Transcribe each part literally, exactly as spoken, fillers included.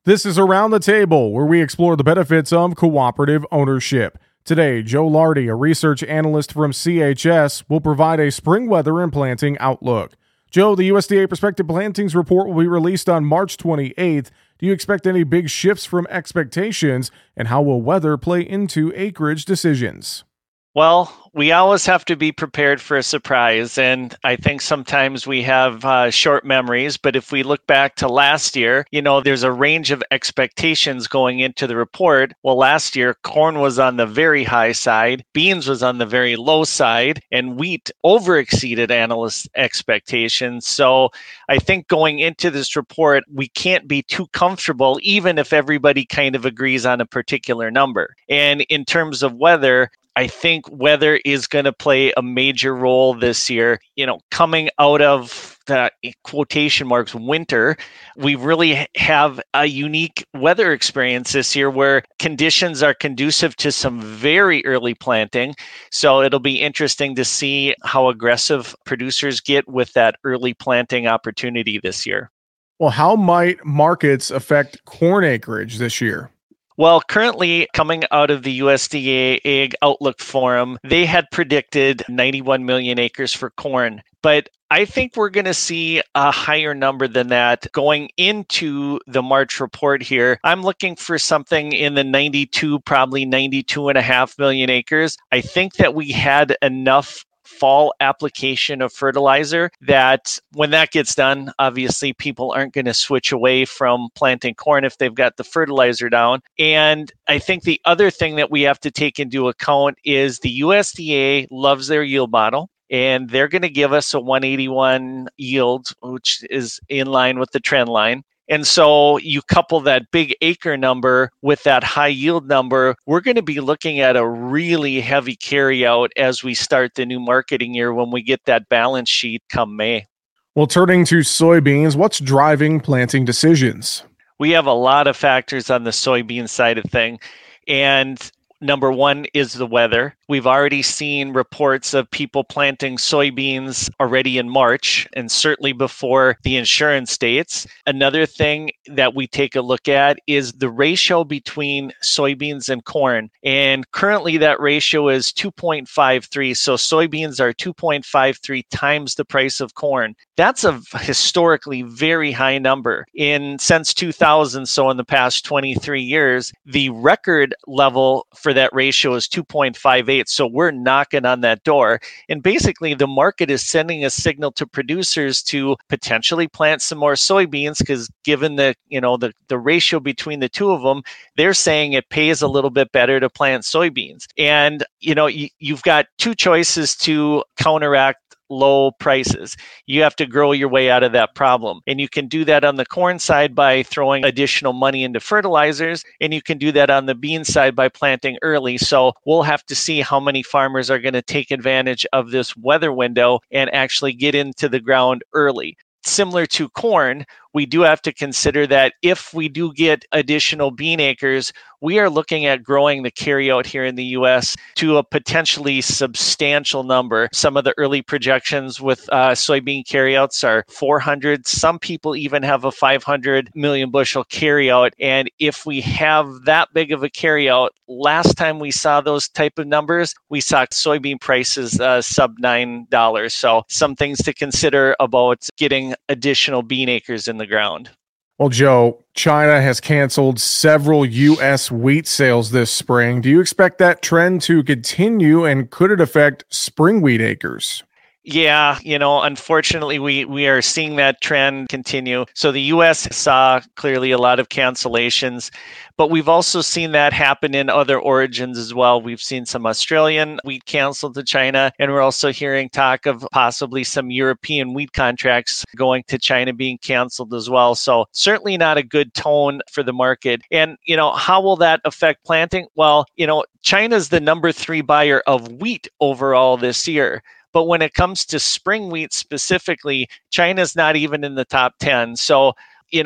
This is Around the Table, where we explore the benefits of cooperative ownership. Today, Joe Lardy, a research analyst from C H S, will provide a spring weather and planting outlook. Joe, the U S D A Prospective Plantings Report will be released on March twenty-eighth. Do you expect any big shifts from expectations, and how will weather play into acreage decisions? Well, we always have to be prepared for a surprise, and I think sometimes we have uh, short memories, but if we look back to last year, you know, there's a range of expectations going into the report. Well, last year, corn was on the very high side, beans was on the very low side, and wheat over-exceeded analysts' expectations. So I think going into this report, we can't be too comfortable, even if everybody kind of agrees on a particular number. And in terms of weather, I think weather is going to play a major role this year. You know, coming out of the quotation marks winter, we really have a unique weather experience this year where conditions are conducive to some very early planting. So it'll be interesting to see how aggressive producers get with that early planting opportunity this year. Well, how might markets affect corn acreage this year? Well, currently coming out of the U S D A Ag Outlook Forum, they had predicted ninety-one million acres for corn. But I think we're going to see a higher number than that going into the March report here. I'm looking for something in the ninety-two, probably ninety-two and a half million acres. I think that we had enough fall application of fertilizer that when that gets done, obviously people aren't going to switch away from planting corn if they've got the fertilizer down. And I think the other thing that we have to take into account is the U S D A loves their yield model, and they're going to give us a one eighty-one yield, which is in line with the trend line. And so you couple that big acre number with that high yield number, we're going to be looking at a really heavy carryout as we start the new marketing year when we get that balance sheet come May. Well, turning to soybeans, what's driving planting decisions? We have a lot of factors on the soybean side of thing. And number one is the weather. We've already seen reports of people planting soybeans already in March, and certainly before the insurance dates. Another thing that we take a look at is the ratio between soybeans and corn. And currently that ratio is two point five three. So soybeans are two point five three times the price of corn. That's a historically very high number. In since two thousand, so in the past twenty-three years, the record level for that ratio is two point five eight. So we're knocking on that door. And basically the market is sending a signal to producers to potentially plant some more soybeans because given the, you know, the, the ratio between the two of them, they're saying it pays a little bit better to plant soybeans. And, you know, you, you've got two choices to counteract low prices. You have to grow your way out of that problem. And you can do that on the corn side by throwing additional money into fertilizers, and you can do that on the bean side by planting early. So we'll have to see how many farmers are going to take advantage of this weather window and actually get into the ground early. Similar to corn, we do have to consider that if we do get additional bean acres, we are looking at growing the carryout here in the U S to a potentially substantial number. Some of the early projections with uh, soybean carryouts are four hundred. Some people even have a five hundred million bushel carryout. And if we have that big of a carryout, last time we saw those type of numbers, we saw soybean prices uh, sub nine dollars. So some things to consider about getting additional bean acres in the ground. Well, Joe, China has canceled several U S wheat sales this spring. Do you expect that trend to continue, and could it affect spring wheat acres? Yeah, you know, unfortunately, we, we are seeing that trend continue. So the U S saw clearly a lot of cancellations, but we've also seen that happen in other origins as well. We've seen some Australian wheat canceled to China, and we're also hearing talk of possibly some European wheat contracts going to China being canceled as well. So certainly not a good tone for the market. And, you know, how will that affect planting? Well, you know, China's the number three buyer of wheat overall this year. But when it comes to spring wheat specifically, China's not even in the top ten. So, you know,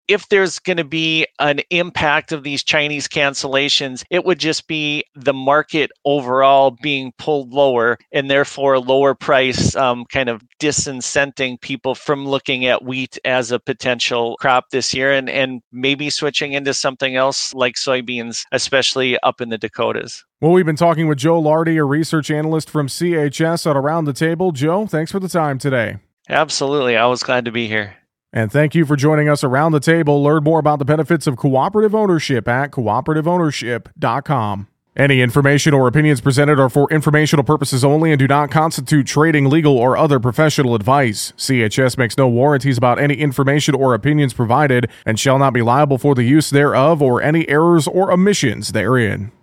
if there's going to be an impact of these Chinese cancellations, it would just be the market overall being pulled lower and therefore lower price, um, kind of disincenting people from looking at wheat as a potential crop this year and, and maybe switching into something else like soybeans, especially up in the Dakotas. Well, we've been talking with Joe Lardy, a research analyst from C H S at Around the Table. Joe, thanks for the time today. Absolutely. I was glad to be here. And thank you for joining us around the table. Learn more about the benefits of cooperative ownership at cooperative ownership dot com. Any information or opinions presented are for informational purposes only and do not constitute trading, legal, or other professional advice. C H S makes no warranties about any information or opinions provided and shall not be liable for the use thereof or any errors or omissions therein.